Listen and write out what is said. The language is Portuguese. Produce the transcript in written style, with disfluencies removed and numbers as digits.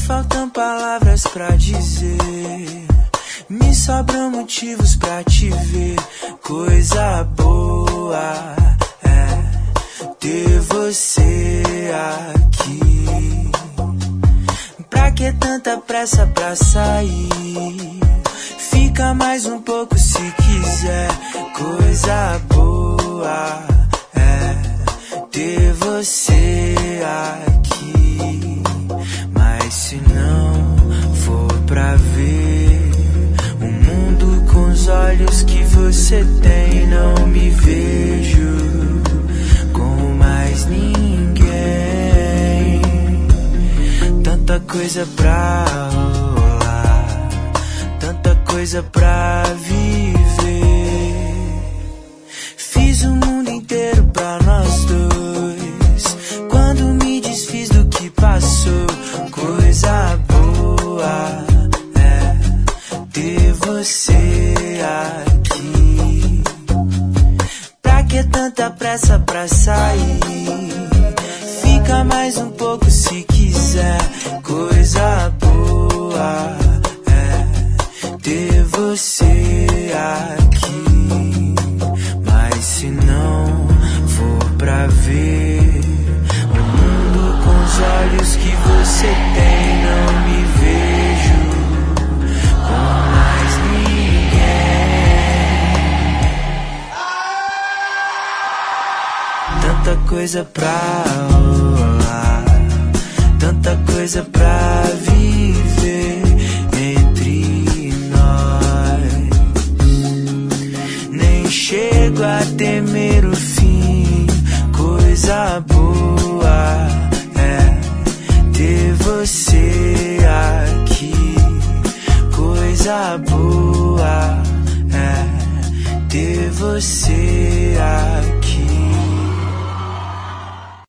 faltam palavras pra dizer, me sobram motivos pra te ver. Coisa boa é ter você aqui. Pra que tanta pressa pra sair? Fica mais um pouco se quiser. Coisa boa é ter você aqui. Mas se não for pra ver o mundo com os olhos que você tem, não me vejo com mais ninguém. Tanta coisa pra rolar, tanta coisa pra viver. Fiz o mundo inteiro pra nós dois, quando me desfiz do que passou. Coisa boa é ter você aqui. Pra que tanta pressa pra sair? Fica mais um pouco se quiser. Coisa boa é ter você aqui. Mas se não for pra ver o mundo com os olhos que você tem, não me vejo com mais ninguém. Tanta coisa pra rolar, tanta coisa pra viver entre nós. Nem chego a temer o fim. Coisa boa é ter você aqui. Coisa boa é ter você